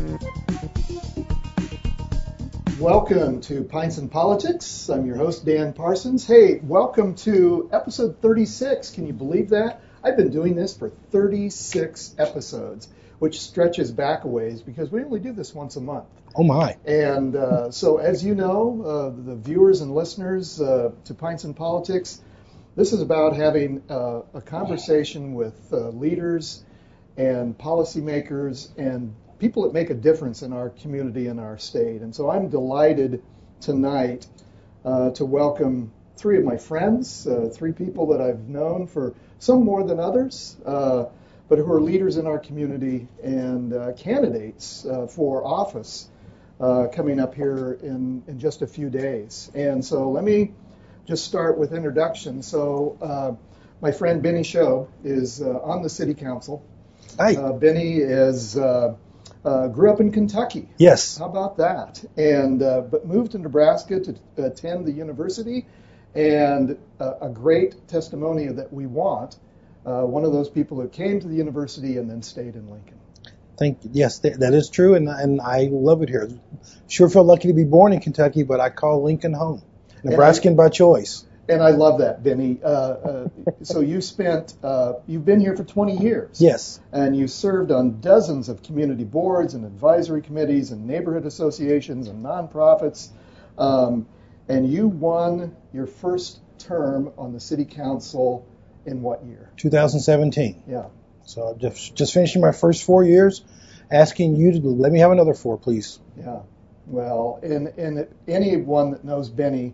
Welcome to Pints and Politics. I'm your host, Dan Parsons. Hey, welcome to episode 36. Can you believe that? I've been doing this for 36 episodes, which stretches back a ways because we only do this once a month. Oh, my. And so as you know, the viewers and listeners to Pints and Politics, this is about having a conversation with leaders and policymakers and people that make a difference in our community and our state. And so I'm delighted tonight to welcome three of my friends, three people that I've known for some more than others, but who are leaders in our community and candidates for office coming up here in just a few days. And so let me just start with introduction. So my friend Benny Shobe is on the city council. Hi. Benny is grew up in Kentucky. Yes. How about that? And but moved to Nebraska to attend the university, and a great testimonial that we want. One of those people who came to the university and then stayed in Lincoln. Thank you. Yes, that is true, and I love it here. Sure feel lucky to be born in Kentucky, but I call Lincoln home. Nebraskan by choice. And I love that, Benny. So you've been here for 20 years. Yes. And you served on dozens of community boards and advisory committees and neighborhood associations and nonprofits. And you won your first term on the city council in what year? 2017. Yeah. So I'm just finishing my first 4 years, asking you to let me have another 4, please. Yeah. Well, and anyone that knows Benny,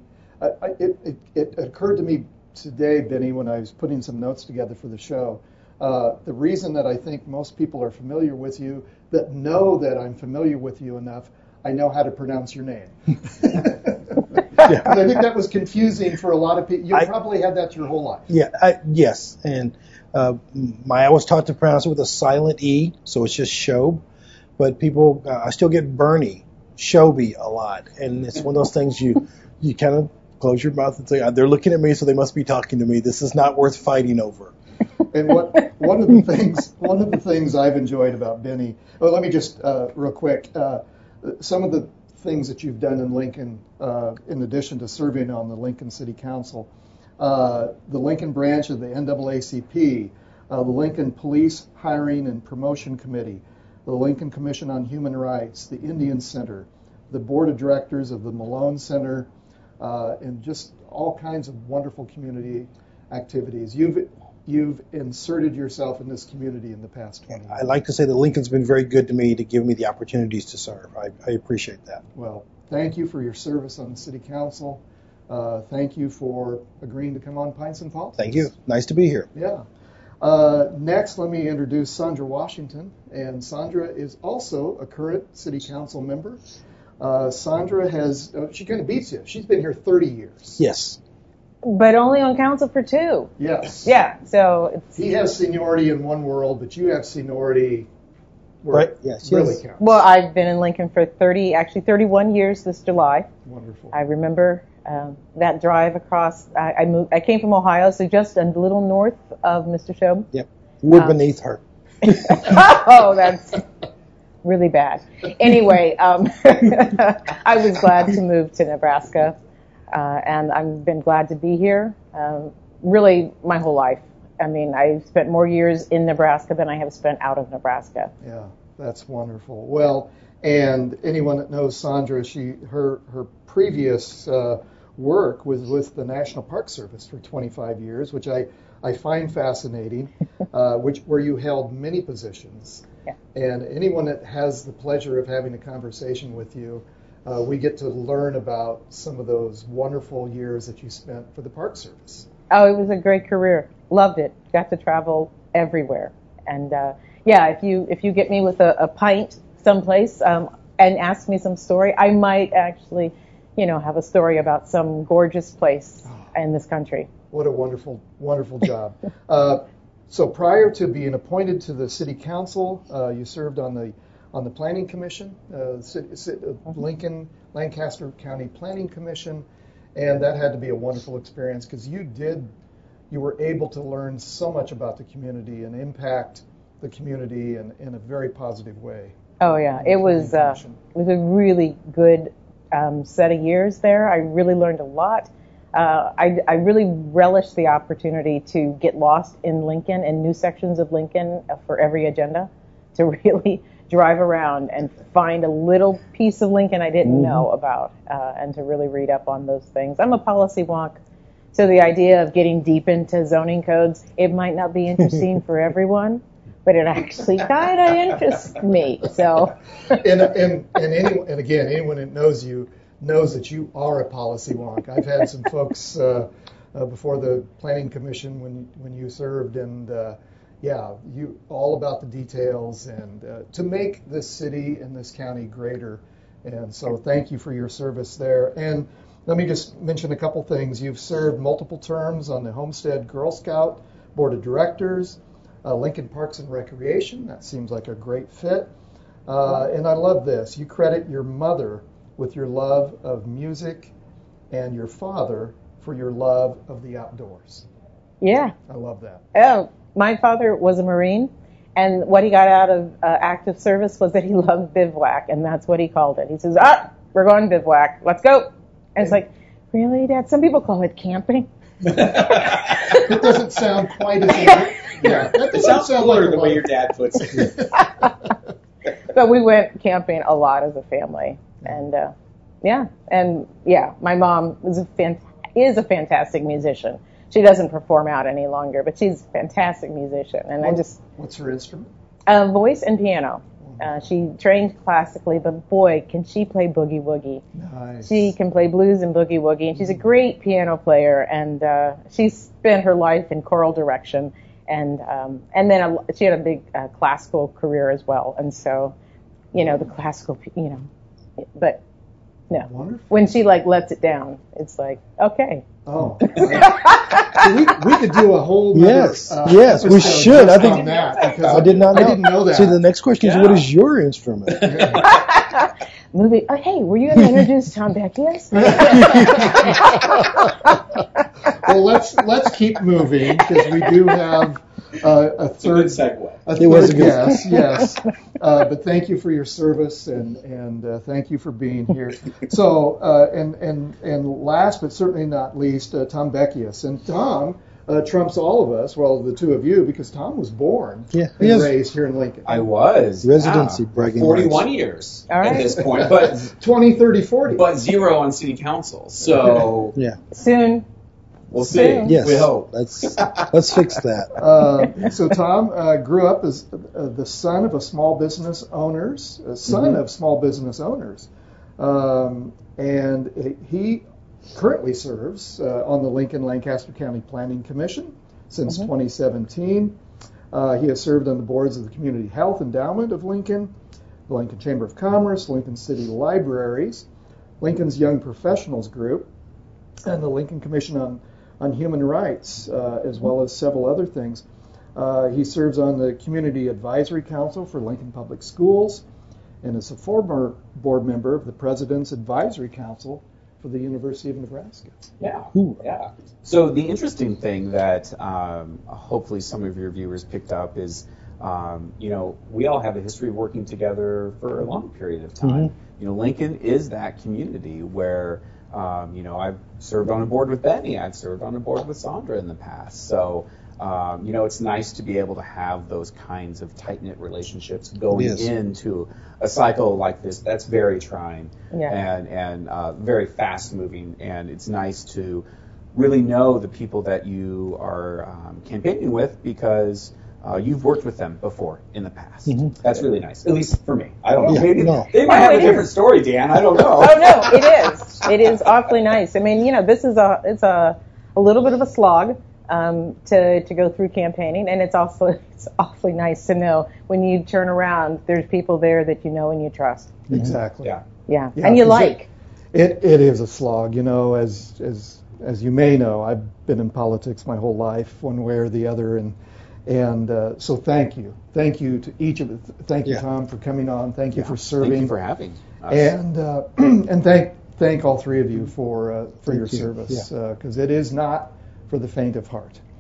it occurred to me today, Benny, when I was putting some notes together for the show, the reason that I think most people are familiar with you, that know that I'm familiar with you enough, I know how to pronounce your name. Yeah. I think that was confusing for a lot of people. You probably had that your whole life. Yeah, yes. And I was taught to pronounce it with a silent E, so it's just Shobe. But people, I still get Bernie, Shobe a lot. And it's one of those things you kind of close your mouth and say, they're looking at me, so they must be talking to me. This is not worth fighting over. And one of the things I've enjoyed about Benny. Well, let me just real quick. Some of the things that you've done in Lincoln, in addition to serving on the Lincoln City Council, the Lincoln branch of the NAACP, the Lincoln Police Hiring and Promotion Committee, the Lincoln Commission on Human Rights, the Indian Center, the Board of Directors of the Malone Center, and just all kinds of wonderful community activities. You've inserted yourself in this community in the past 20 years. I like to say that Lincoln's been very good to me to give me the opportunities to serve. I appreciate that. Well, thank you for your service on the City Council. Thank you for agreeing to come on Pints and Politics. Thank you. Nice to be here. Yeah. Next, let me introduce Sandra Washington. And Sandra is also a current City Council member. Sandra she kind of beats you. She's been here 30 years. Yes. But only on council for 2. Yes. Yeah, so he has seniority in one world, but you have seniority where right. Yes. Really counts. Well, I've been in Lincoln for 31 years this July. Wonderful. I remember that drive across. I came from Ohio, so just a little north of Mr. Shobe. Yep. Wood beneath her. Oh, that's really bad. Anyway, I was glad to move to Nebraska. And I've been glad to be here, really my whole life. I mean, I've spent more years in Nebraska than I have spent out of Nebraska. Yeah, that's wonderful. Well, and anyone that knows Sandra, her previous work was with the National Park Service for 25 years, which I find fascinating, where you held many positions. Yeah. And anyone that has the pleasure of having a conversation with you, we get to learn about some of those wonderful years that you spent for the Park Service. Oh, it was a great career. Loved it. Got to travel everywhere. And if you get me with a pint someplace and ask me some story, I might actually, have a story about some gorgeous place in this country. What a wonderful, wonderful job. So prior to being appointed to the City Council, you served on the Planning Commission, Lincoln, Lancaster County Planning Commission, and that had to be a wonderful experience because you were able to learn so much about the community and impact the community in a very positive way. Oh yeah, it was a really good set of years there. I really learned a lot. I really relished the opportunity to get lost in Lincoln and new sections of Lincoln for every agenda, to really drive around and find a little piece of Lincoln I didn't know about, and to really read up on those things. I'm a policy wonk, so the idea of getting deep into zoning codes, it might not be interesting for everyone, but it actually kind of interests me. So, and again, anyone that knows you knows that you are a policy wonk. I've had some folks before the Planning Commission when you served, and you all about the details and to make this city and this county greater. And so, thank you for your service there. And let me just mention a couple things. You've served multiple terms on the Homestead Girl Scout Board of Directors. Lincoln Parks and Recreation, that seems like a great fit. And I love this. You credit your mother with your love of music and your father for your love of the outdoors. Yeah. I love that. Oh, my father was a Marine, and what he got out of active service was that he loved bivouac, and that's what he called it. He says, we're going bivouac. Let's go. And it's like, really, Dad? Some people call it camping. It doesn't sound quite as... Yeah, it sounds cooler like the way your dad puts it. But we went camping a lot as a family, and my mom is a fantastic musician. She doesn't perform out any longer, but she's a fantastic musician. And what's her instrument? Voice and piano. She trained classically, but boy, can she play boogie woogie. Nice. She can play blues and boogie woogie, and she's a great piano player. And she spent her life in choral direction. And then she had a big classical career as well. And so, the classical, but no. Wonderful. When she lets it down, it's like, okay. Oh. So we could do a whole yes, we should. I think that because I did not know. I didn't know that. See, the next question is, what is your instrument? Movie. Oh, hey, were you going to introduce Tom Beckius? Well, let's keep moving because we do have a third segue. Yes. But thank you for your service and thank you for being here. So and last but certainly not least, Tom Beckius. And Tom trumps all of us, well, the two of you, because Tom was born and raised here in Lincoln. I was. Residency, bragging 41 rights. years all right. at this point. But 20, 30, 40. But 0 on city council. So soon. We'll see. Yes. We hope. Let's fix that. So Tom grew up as the son of small business owners, and he currently serves on the Lincoln-Lancaster County Planning Commission since 2017. He has served on the boards of the Community Health Endowment of Lincoln, the Lincoln Chamber of Commerce, Lincoln City Libraries, Lincoln's Young Professionals Group, and the Lincoln Commission on Human Rights, as well as several other things. He serves on the Community Advisory Council for Lincoln Public Schools and is a former board member of the President's Advisory Council for the University of Nebraska. Yeah. So the interesting thing that hopefully some of your viewers picked up is, we all have a history of working together for a long period of time. Lincoln is that community where I've served on a board with Benny. I've served on a board with Sandra in the past. So, it's nice to be able to have those kinds of tight-knit relationships going into a cycle like this. That's very trying and very fast-moving. And it's nice to really know the people that you are campaigning with because you've worked with them before in the past. That's really nice, at least for me. I don't know. Maybe they might have a different story, Dan. I don't know. Oh no, it is. It is awfully nice. I mean, this is it's a little bit of a slog to go through campaigning, and it's awfully nice to know when you turn around, there's people there that you know and you trust. Exactly. Yeah. And you like. It is a slog, as you may know. I've been in politics my whole life, one way or the other, and so thank you to each of you. Thank you, Tom, for coming on. Thank you for serving. Thank you for having us. And thank all three of you for your service because it is not for the faint of heart.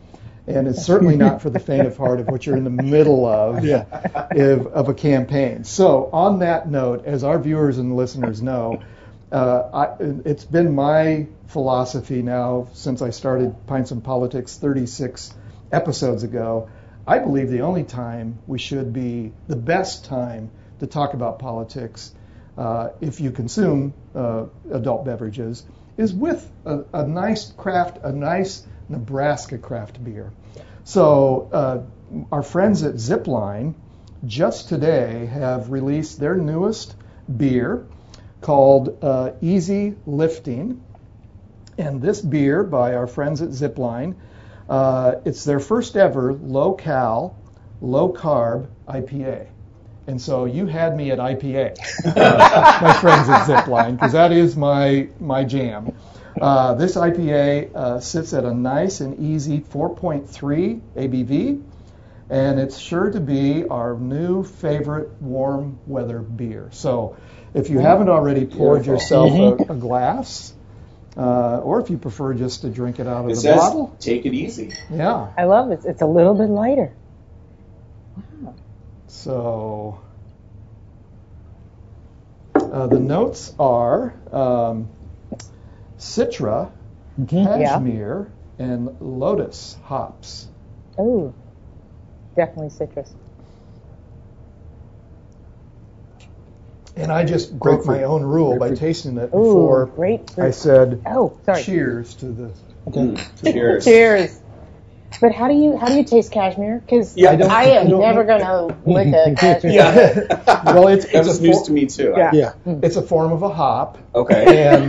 And it's certainly not for the faint of heart of what you're in the middle of a campaign. So on that note, as our viewers and listeners know, it's been my philosophy now since I started Pints and Politics 36 episodes ago. I believe the only time we should be the best time to talk about politics, if you consume adult beverages, is with a nice Nebraska craft beer. So our friends at Zipline just today have released their newest beer called Easy Lifting. And this beer by our friends at Zipline, it's their first ever low-cal, low-carb IPA. And so you had me at IPA, my friends at Zipline, because that is my jam. This IPA sits at a nice and easy 4.3 ABV, and it's sure to be our new favorite warm weather beer. So if you haven't already poured yourself a glass, or if you prefer just to drink it out of the bottle, take it easy. Yeah. I love it. It's a little bit lighter. Wow. So the notes are Citra, Cashmere, and Lotus hops. Oh, definitely citrus. And I just broke my own rule by tasting it Ooh, before grapefruit. I said sorry. cheers to the. Cheers. Cheers. But how do you taste cashmere? Because I am never going to lick a cashmere. Well, it's was news to me too. Yeah. It's a form of a hop. Okay. And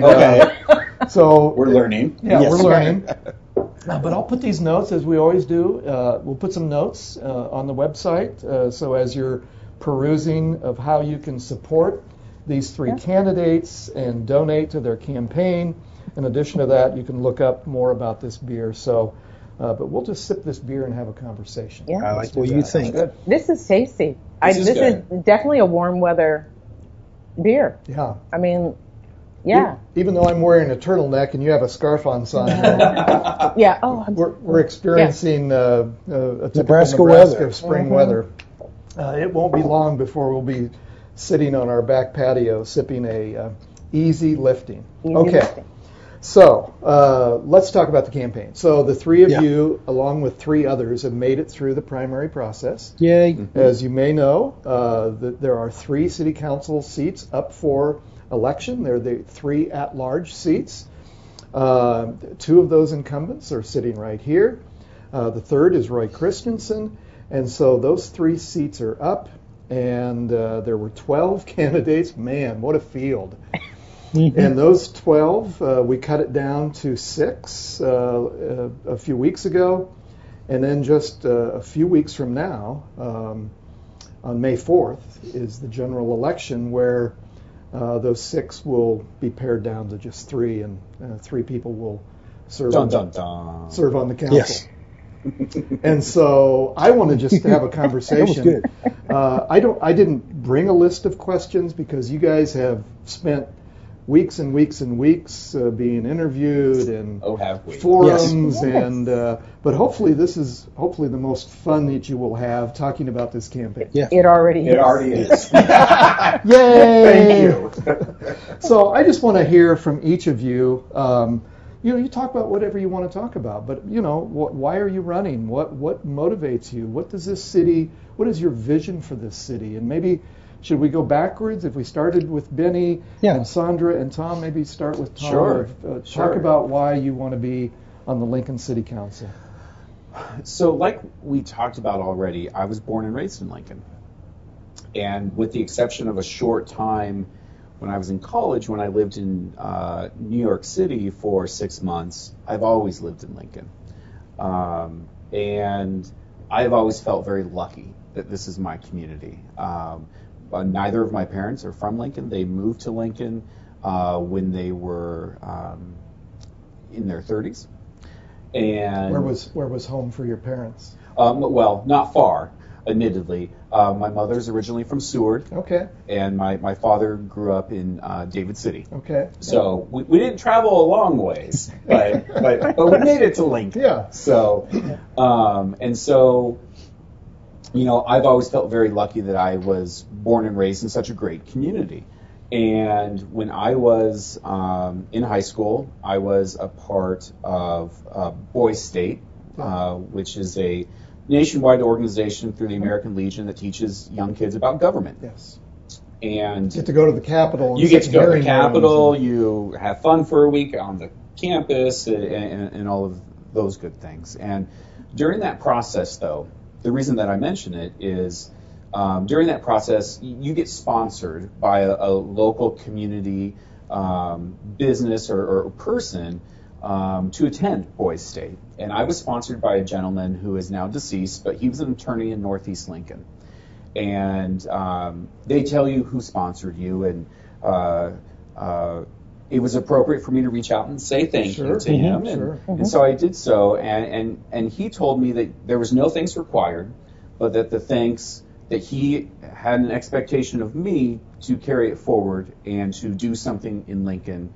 so we're learning. Yeah, we're learning. But I'll put these notes, as we always do. We'll put some notes on the website. So as you're perusing of how you can support these three candidates and donate to their campaign. In addition to that, you can look up more about this beer. So, but we'll just sip this beer and have a conversation. Yeah. I like what you think. This is tasty. This is definitely a warm weather beer. Yeah. I mean, yeah. Even though I'm wearing a turtleneck and you have a scarf on, son. Yeah. Oh, we're experiencing a typical Nebraska weather. Spring weather. It won't be long before we'll be sitting on our back patio sipping a Easy Lifting. Lifting. So let's talk about the campaign. So the three of you, along with three others, have made it through the primary process. Yay. As you may know, there are 3 city council seats up for election. They're the 3 at-large seats. 2 of those incumbents are sitting right here. The third is Roy Christensen. And so those 3 seats are up, and there were 12 candidates. Man, what a field. And those 12, we cut it down to 6 a few weeks ago. And then just a few weeks from now, on May 4th, is the general election where those 6 will be pared down to just 3, and 3 people will serve on the council. Yes. And so I want to just have a conversation. That was good. I didn't bring a list of questions because you guys have spent weeks and weeks and weeks being interviewed and forums, and but hopefully this is the most fun that you will have talking about this campaign. Yeah. It already is. Yay! Thank you. So I just want to hear from each of you. You talk about whatever you want to talk about, but why are you running? What motivates you? What is your vision for this city? And maybe should we go backwards? If we started with Benny and Sandra and Tom, maybe start with Tom. Sure. Talk about why you want to be on the Lincoln City Council. So like we talked about already, I was born and raised in Lincoln. And with the exception of a short time when I was in college, when I lived in New York City for 6 months, I've always lived in Lincoln. And I've always felt very lucky that this is my community. Neither of my parents are from Lincoln. They moved to Lincoln when they were in their 30s. And where was home for your parents? Well, not far. admittedly. My mother's originally from Seward, Okay. and my father grew up in David City. Okay. So we didn't travel a long ways, but we made it to Lincoln. Yeah. So, and so, you know, I've always felt very lucky that I was born and raised in such a great community. And when I was in high school, I was a part of Boys State, which is a nationwide organization through the American Legion that teaches young kids about government. Yes. And Get to go to the Capitol. And you get sit to go to the in hearing Capitol, rooms you have fun for a week on the campus, and all of those good things. And during that process, though, the reason that I mention it is during that process, you get sponsored by a local community business or person to attend Boys State. And I was sponsored by a gentleman who is now deceased, but he was an attorney in Northeast Lincoln. And they tell you who sponsored you, and it was appropriate for me to reach out and say thank you to him. And so I did so, and he told me that there was no thanks required, but that the thanks that he had an expectation of me to carry it forward and to do something in Lincoln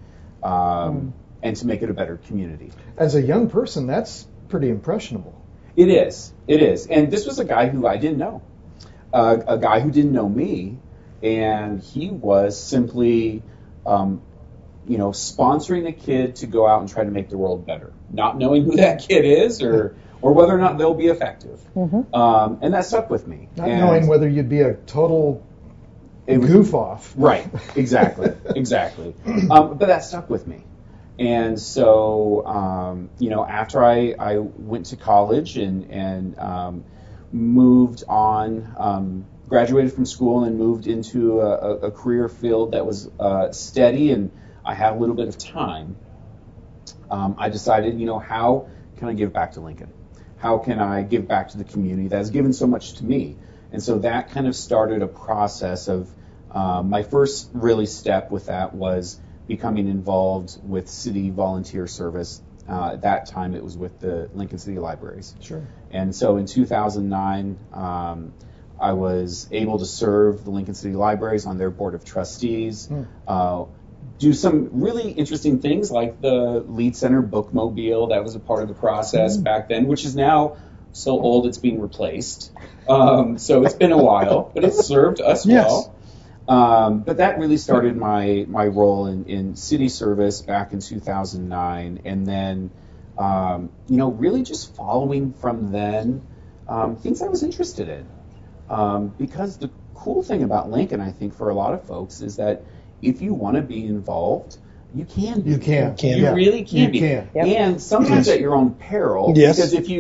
and to make it a better community. As a young person, that's pretty impressionable. It is. And this was a guy who I didn't know, a guy who didn't know me, and he was simply, sponsoring a kid to go out and try to make the world better, not knowing who that kid is or whether or not they'll be effective. And that stuck with me. Not knowing whether you'd be a total goof off. Right, exactly. But that stuck with me. And so, after I went to college and moved on, graduated from school and moved into a career field that was steady and I had a little bit of time, I decided, how can I give back to Lincoln? How can I give back to the community that has given so much to me? And so that kind of started a process of my first really step with that was becoming involved with city volunteer service. At that time, it was with the Lincoln City Libraries. Sure. And so in 2009, I was able to serve the Lincoln City Libraries on their board of trustees, do some really interesting things like the Lead Center Bookmobile that was a part of the process back then, which is now so old it's being replaced. So it's been a while, but it's served us well. But that really started my role in city service back in 2009, and then really just following from then things I was interested in. Because the cool thing about Lincoln, I think, for a lot of folks is that if you want to be involved, you can be. You can. You really can you be. Can. Yep. And sometimes at your own peril. Yes. Because if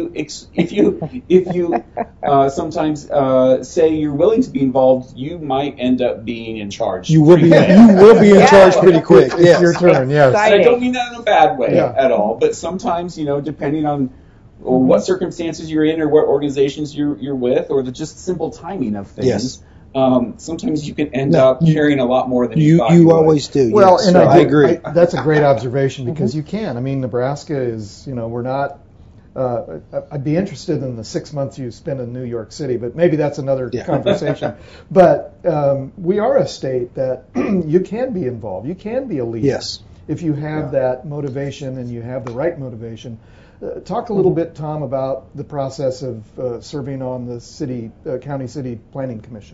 you sometimes say you're willing to be be you might end up being in charge. You will be in charge pretty quick. It's your turn, yes. And I don't mean that in a bad way Yeah. at all, but sometimes, depending on what circumstances you're in or what organizations you're with or the just simple timing of things. Yes. Sometimes you can end up carrying a lot more than you thought you would. always do. Well, yes. and I agree. That's a great observation because you can. I mean, Nebraska is, we're not. I'd be interested in the 6 months you spent in New York City, but maybe that's another conversation. But we are a state that you can be involved. You can be a leader. Yes. If you have that motivation and you have the right motivation. Talk a little bit, Tom, about the process of serving on the County City Planning Commission.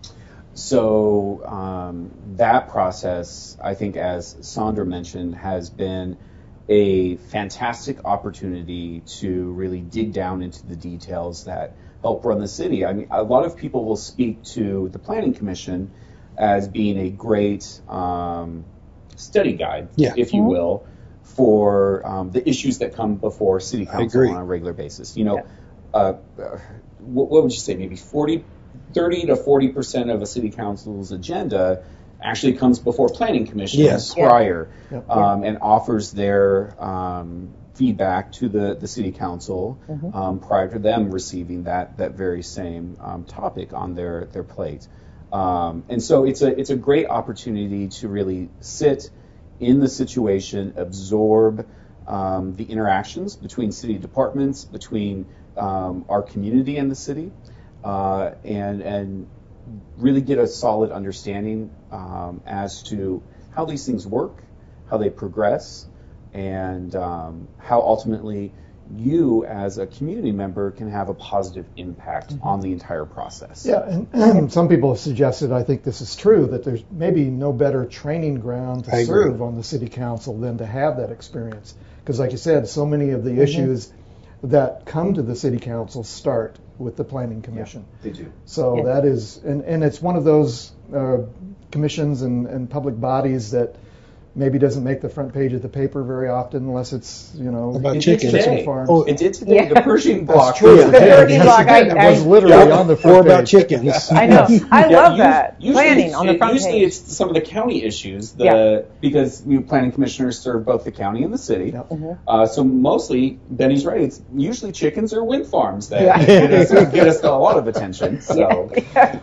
So that process, I think, as Sandra mentioned, has been a fantastic opportunity to really dig down into the details that help run the city. I mean, a lot of people will speak to the Planning Commission as being a great study guide, if you will, for the issues that come before City Council on a regular basis. What would you say, maybe 30 to 40% of a city council's agenda actually comes before planning commissions prior and offers their feedback to the city council prior to them receiving that very same topic on their plate. And so it's a great opportunity to really sit in the situation, absorb the interactions between city departments, between our community and the city. and really get a solid understanding as to how these things work, how they progress, and how ultimately you as a community member can have a positive impact on the entire process. Yeah, and some people have suggested, I think this is true, that there's maybe no better training ground to serve on the city council than to have that experience. Because like you said, so many of the issues that come to the city council start with the planning commission. Yeah, they do. So that is, and it's one of those commissions and public bodies that maybe doesn't make the front page of the paper very often unless it's, About chicken today. farms. Oh, It did today. The Pershing block. That's true. The Pershing block, It was literally on the Or front about page. chickens. I know. I love Yeah, that. Planning on the front usually page. it's some of the county issues, Yeah. because planning commissioners serve both the county and the city. Yep. So mostly, Benny's right. It's usually chickens or wind farms that Yeah. get us a lot of attention. So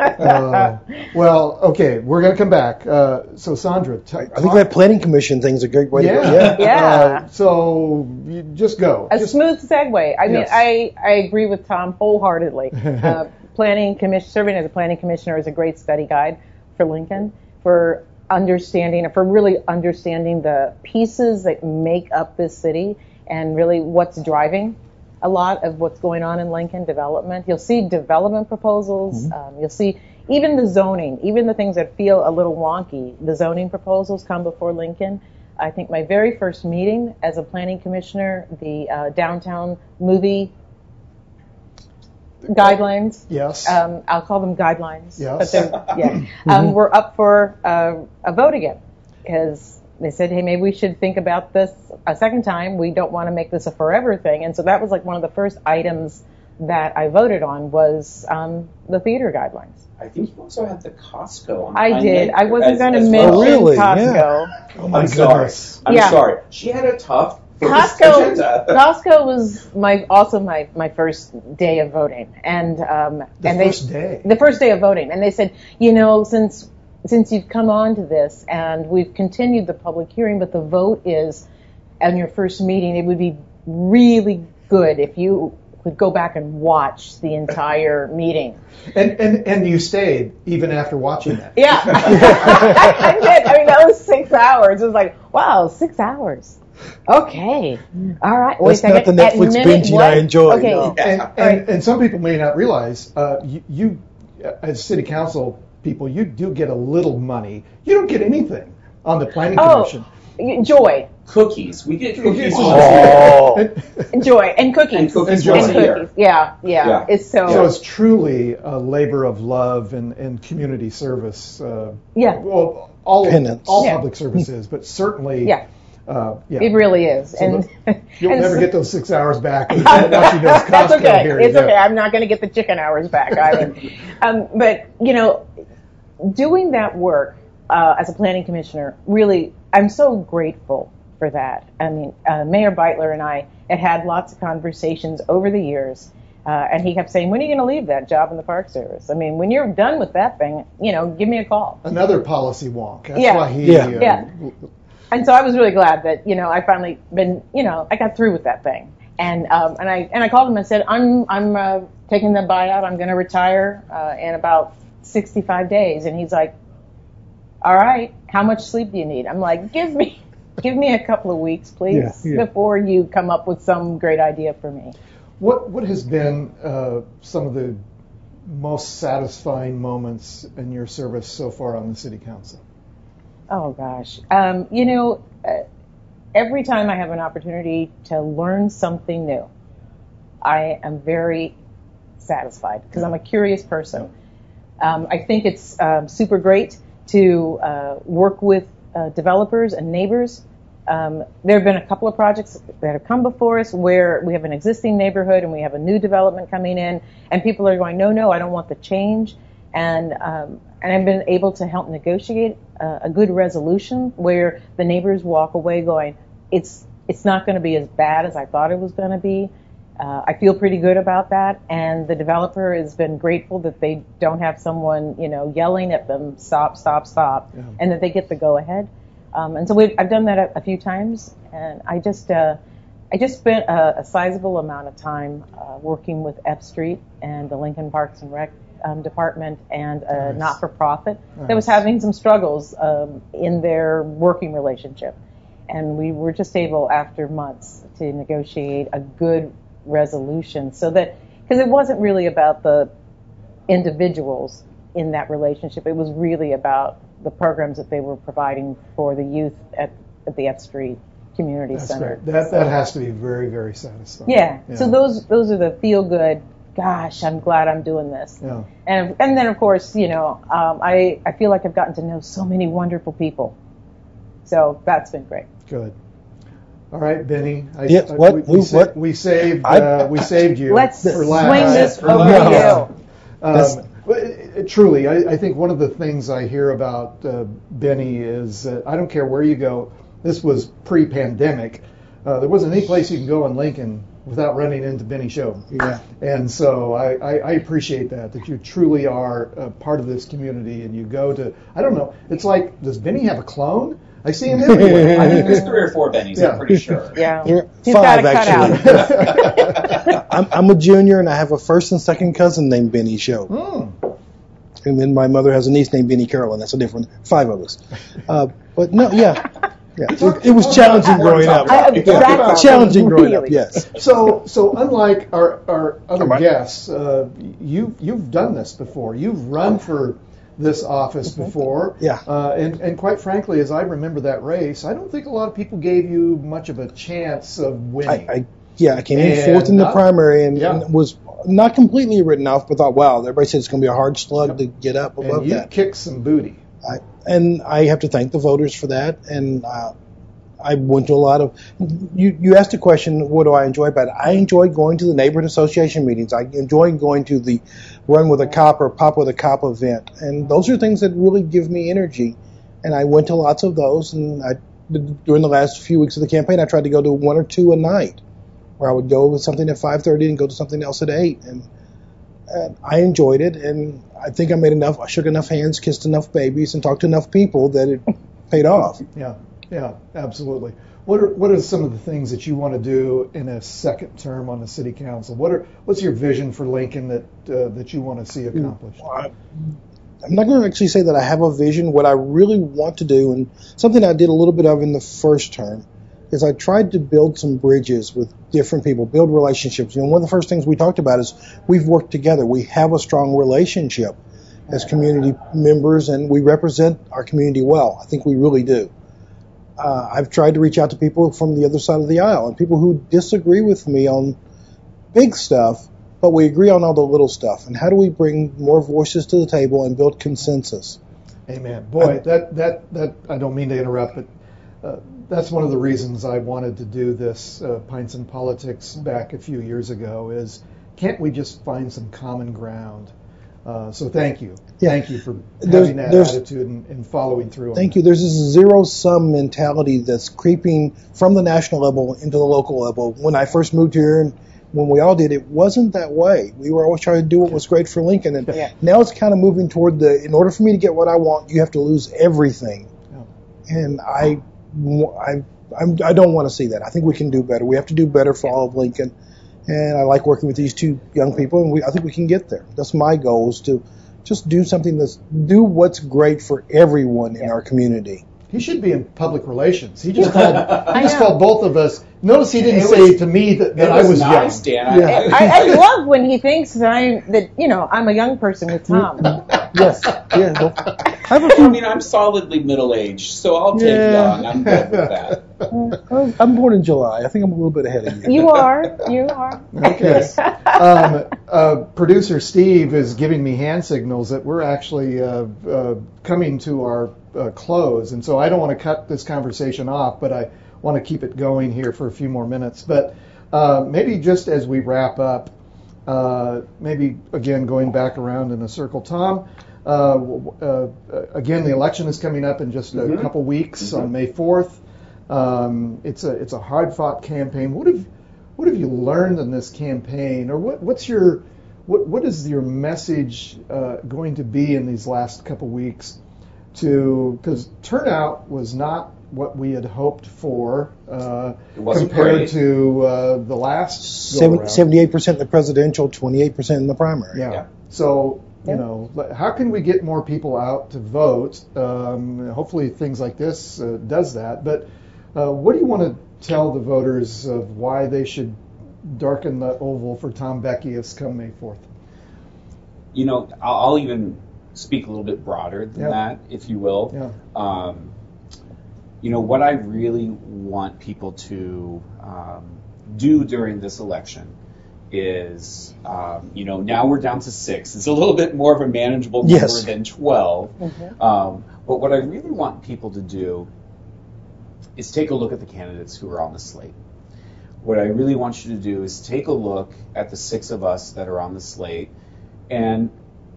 Well, okay, we're going to come back. So Sandra, I think that planning commission thing's a great way to go. Yeah. So you just go. A Just- smooth segue. I mean, Yes. I agree with Tom wholeheartedly. Serving as a planning commissioner is a great study guide for Lincoln for really understanding the pieces that make up this city and really what's driving a lot of what's going on in Lincoln development. You'll see development proposals. You'll see even the zoning, even the things that feel a little wonky. The zoning proposals come before Lincoln. I think my very first meeting as a planning commissioner, the downtown movie guidelines. Yes. I'll call them guidelines. Yes. But we're up for a vote again because they said, hey, maybe we should think about this a second time. We don't want to make this a forever thing. And so that was like one of the first items that I voted on was the theater guidelines. I think you also had the Costco on. I did. I wasn't going to as mention well. really? Costco. Oh my I'm goodness. sorry. I'm Yeah. sorry. She had a tough first Costco agenda. was my first day of voting, and First day. the first day of voting, and they said, since you've come on to this and we've continued the public hearing, but the vote is on your first meeting, it would be really good if you could go back and watch the entire meeting. And you stayed even after watching that. Yeah, I did. I mean, that was 6 hours. It was like, wow, 6 hours. Okay, all right. That's not the Netflix binging I enjoy. Okay, No. And some people may not realize you as city council people, you do get a little money. You don't get anything on the planning commission. Joy, Cookies. We get cookies. Oh. joy, and cookies. And cookies And once a year. cookies. Yeah. It's So it's truly a labor of love and community service. Well, all Penance. public service is, but certainly. Yeah. Yeah. It really is. So and you'll and never so- get those 6 hours back. Watching those That's Costco okay. hearings. It's okay. I'm not going to get the chicken hours back either. But doing that work as a planning commissioner, really, I'm so grateful for that. I mean, Mayor Beitler and I had lots of conversations over the years, and he kept saying, "When are you going to leave that job in the Park Service? I mean, when you're done with that thing, give me a call." Another policy wonk. That's Yeah. why he. Yeah. And so I was really glad that I finally I got through with that thing, and I called him and said I'm taking the buyout. I'm going to retire in about 65 days, and he's like, all right, how much sleep do you need? I'm like, give me a couple of weeks, please, before you come up with some great idea for me. What has been some of the most satisfying moments in your service so far on the city council? Oh gosh, every time I have an opportunity to learn something new, I am very satisfied because I'm a curious person. I think it's super great to work with developers and neighbors. There have been a couple of projects that have come before us where we have an existing neighborhood and we have a new development coming in, and people are going, no, I don't want the change. And I've been able to help negotiate a good resolution where the neighbors walk away going, it's not going to be as bad as I thought it was going to be. I feel pretty good about that, and the developer has been grateful that they don't have someone, yelling at them, stop, and that they get the go ahead. And so I've done that a few times, and I just I just spent a sizable amount of time working with F Street and the Lincoln Parks and Rec department and a not-for-profit that was having some struggles in their working relationship. And we were just able, after months, to negotiate a good resolution so that, because it wasn't really about the individuals in that relationship, it was really about the programs that they were providing for the youth at the F Street Community Center. Great. That has to be very, very satisfying. Yeah. So those are the feel-good, gosh, I'm glad I'm doing this. Yeah. And then, of course, I feel like I've gotten to know so many wonderful people. So that's been great. Good. All right, Benny. We saved you. Let's for swing last. this over to you. Truly, I think one of the things I hear about Benny is I don't care where you go. This was pre-pandemic. There wasn't any place you can go in Lincoln without running into Benny Show. Yeah. And so I appreciate that you truly are a part of this community and you go to, I don't know, it's like, does Benny have a clone? I see him everywhere. I think there's 3 or 4 Bennys, I'm pretty sure. Yeah. He's 5, actually. I'm a junior and I have a first and second cousin named Benny Show. And then my mother has a niece named Benny Carolyn. That's a different 5 of us. But no, yeah. It was challenging growing up. Challenging growing up, yes. So unlike our other guests, you've done this before. You've run for this office before. Yeah. And quite frankly, as I remember that race, I don't think a lot of people gave you much of a chance of winning. I came in 4th in the primary and was not completely written off, but thought, wow, everybody said it's going to be a hard slug to get up above and you that. Kicked some booty. And I have to thank the voters for that. And I went to a lot of. You asked a question, what do I enjoy about it? I enjoy going to the neighborhood association meetings. I enjoy going to the Run with a Cop or Pop with a Cop event. And those are things that really give me energy. And I went to lots of those. And during the last few weeks of the campaign, I tried to go to 1 or 2 a night, where I would go with something at 5:30 and go to something else at 8. And I enjoyed it. And I think I shook enough hands, kissed enough babies, and talked to enough people that it paid off. Yeah, absolutely. What are some of the things that you want to do in a second term on the city council? What's your vision for Lincoln that you want to see accomplished? I'm not going to actually say that I have a vision. What I really want to do, and something I did a little bit of in the first term, is I tried to build some bridges with different people, build relationships. One of the first things we talked about is we've worked together. We have a strong relationship as community members, and we represent our community well. I think we really do. I've tried to reach out to people from the other side of the aisle and people who disagree with me on big stuff, but we agree on all the little stuff. And how do we bring more voices to the table and build consensus? Amen. Boy, that I don't mean to interrupt, but that's one of the reasons I wanted to do this Pints and Politics back a few years ago is can't we just find some common ground? So thank you. Yeah. Thank you for having that attitude and following through on Thank you. There's this zero-sum mentality that's creeping from the national level into the local level. When I first moved here and when we all did, it wasn't that way. We were always trying to do what was great for Lincoln. And now it's kind of moving toward in order for me to get what I want, you have to lose everything. Yeah. And I don't want to see that. I think we can do better. We have to do better for all of Lincoln. And I like working with these 2 young people, and I think we can get there. That's my goal, is to just do do what's great for everyone in our community. He should be in public relations. He just called both of us. Notice he didn't say to me that I was nice, young. Dan. I love when he thinks that I'm a young person with Tom. Yes. Yeah. I'm solidly middle-aged, so I'll take young. I'm good with that. I'm born in July. I think I'm a little bit ahead of you. You are. Okay. Producer Steve is giving me hand signals that we're actually coming to our close, and so I don't want to cut this conversation off, but I want to keep it going here for a few more minutes. But maybe just as we wrap up, maybe again going back around in a circle, Tom. Again, the election is coming up in just a couple weeks on May 4th. It's a hard-fought campaign. What have you learned in this campaign, or what is your message going to be in these last couple weeks? Because turnout was not what we had hoped for It wasn't compared great. to the last go around. 78% in the presidential, 28% in the primary. Yeah. Yeah. So, Yeah. how can we get more people out to vote? Hopefully things like this does that. But what do you want to tell the voters of why they should darken the oval for Tom Beckius come May 4th? I'll even speak a little bit broader than Yeah. that, if you will. Yeah. What I really want people to do during this election is, now we're down to 6. It's a little bit more of a manageable number Yes. than 12. Mhm. But what I really want people to do is take a look at the candidates who are on the slate. What I really want you to do is take a look at the 6 of us that are on the slate, and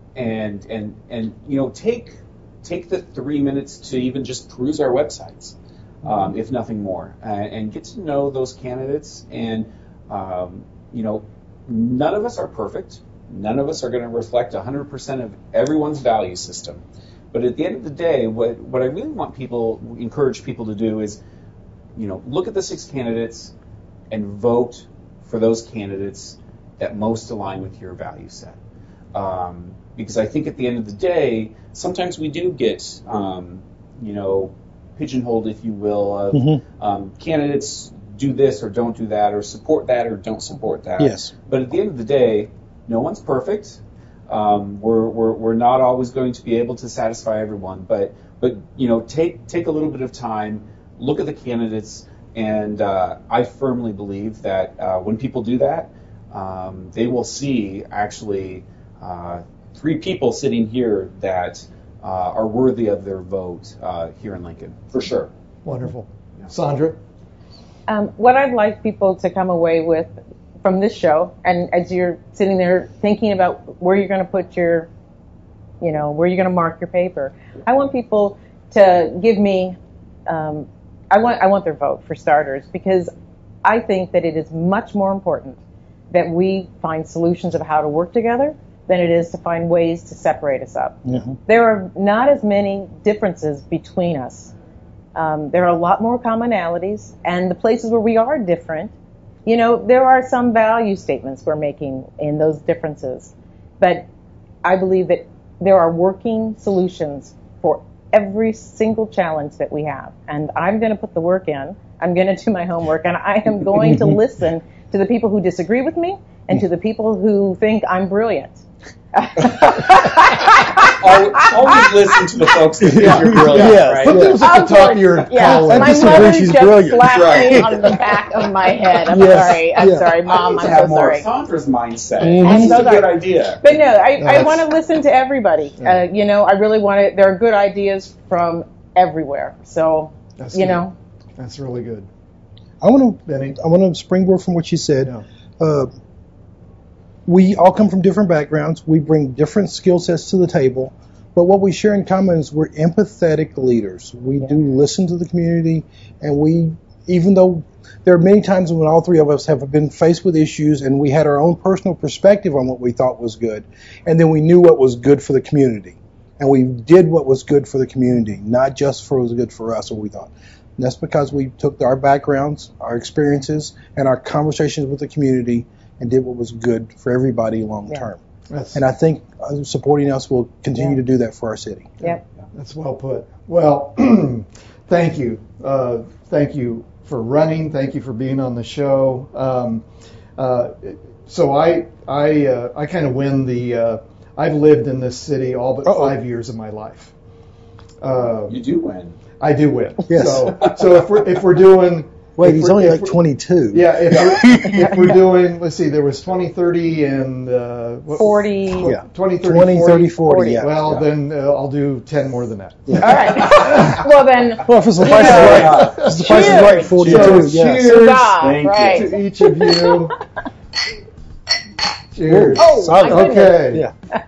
take the 3 minutes to even just peruse our websites, if nothing more, and get to know those candidates. And none of us are perfect. None of us are going to reflect 100% of everyone's value system. But at the end of the day, what I really want encourage people to do is, look at the 6 candidates and vote for those candidates that most align with your value set. Because I think at the end of the day, sometimes we do get, pigeonholed, if you will, of candidates do this or don't do that, or support that or don't support that. Yes. But at the end of the day, no one's perfect. We're not always going to be able to satisfy everyone, but take a little bit of time, look at the candidates, and I firmly believe that when people do that, they will see actually 3 people sitting here that are worthy of their vote here in Lincoln, for sure. Wonderful. Yeah. Sandra? What I'd like people to come away with from this show, and as you're sitting there thinking about where you're going to put your, where you're going to mark your paper, I want people to give me, I want their vote for starters, because I think that it is much more important that we find solutions of how to work together than it is to find ways to separate us up. Mhm. There are not as many differences between us. There are a lot more commonalities, and the places where we are different, there are some value statements we're making in those differences. But I believe that there are working solutions for every single challenge that we have. And I'm going to put the work in. I'm going to do my homework, and I am going to listen to the people who disagree with me and to the people who think I'm brilliant. Always listen to the folks that think you're brilliant, Yes, right? Put those at the top of your column. I My disagree, mother she's just brilliant. slapped Right. me on the back of my head. I'm Yes. sorry. I'm Yeah. sorry, I Mom. need to I'm have so more of sorry. Sandra's mindset. Mhm. This is I'm a so good sorry. idea. But no, I Yes. want to listen to everybody. Yeah. I really want to. There are good ideas from everywhere. So, That's you good. know, That's really good. I want Benny? to springboard from what you said. Yeah. We all come from different backgrounds. We bring different skill sets to the table. But what we share in common is we're empathetic leaders. We do listen to the community, and even though there are many times when all 3 of us have been faced with issues and we had our own personal perspective on what we thought was good, and then we knew what was good for the community. And we did what was good for the community, not just for what was good for us, what we thought. And that's because we took our backgrounds, our experiences, and our conversations with the community and did what was good for everybody long term. That's, And I think supporting us will continue to do that for our city. yep. that's well put. Well, thank you. Thank you for running. Thank you for being on the show. So I kind of win the. I've lived in this city all but 5 years of my life. You do win. I do win. Yes. So if we're doing. Wait, he's only like 22. Yeah, if we're doing, let's see, there was 20, 30, and 40. Yeah. 20, 30, 20, 40. 30, 40. Yeah. Well, yeah. then I'll do 10 more than that. All right. Well, then, Well, if it's the price is right, if it's the price is right, 42. So, Yes. cheers huzzah, Thank you. right. to each of you. Cheers. Oh, my Solid. goodness. Okay. Yeah.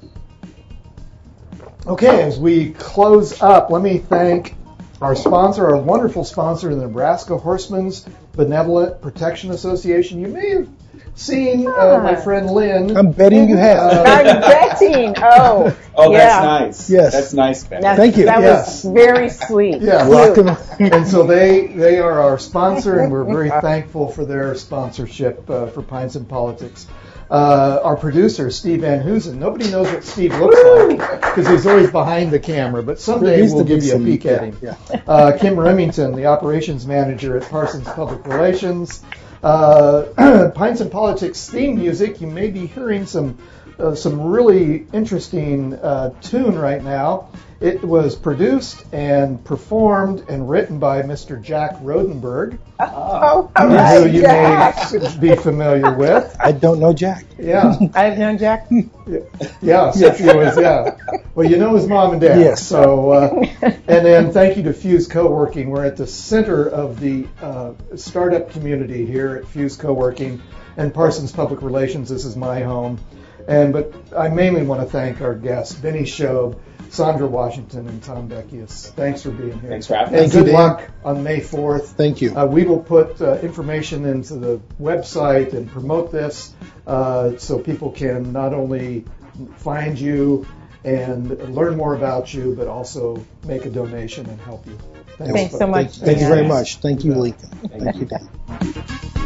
Okay, as we close up, let me thank our sponsor, our wonderful sponsor, the Nebraska Horsemen's Benevolent Protection Association. You may have seen my friend Lynn. I'm betting you have. I'm betting. Oh, Oh, yeah. that's nice. Yes. That's nice, Ben. Thank you. That Yes. was very sweet. Yeah. Locked Cute. him. And so they are our sponsor, and we're very thankful for their sponsorship for Pints and Politics. Our producer, Steve Van Hoosen. Nobody knows what Steve looks like because he's always behind the camera, but someday There needs we'll to be give you a some- peek at him. yeah. Kim Remington, the operations manager at Parsons Public Relations. Pints and Politics theme music. You may be hearing some really interesting tune right now. It was produced and performed and written by Mr. Jack Rodenberg, Oh, all who right, you Jack. may be familiar with. I don't know Jack. Yeah, I've known Jack. yeah, Cynthia was, yeah. Well, you know his mom and dad. Yes. So, and then thank you to Fuse Co-working. We're at the center of the startup community here at Fuse Co-working and Parsons Public Relations. This is my home. But I mainly want to thank our guests, Benny Shobe, Sandra Washington, and Tom Beckius. Thanks for being here. Thanks for having And us. good Dan. luck on May 4th. Thank you. We will put information into the website and promote this so people can not only find you and learn more about you, but also make a donation and help you. Thanks so much. Thank you very Yeah. much. Thank you, Yeah. Lincoln. Thank you, Dan.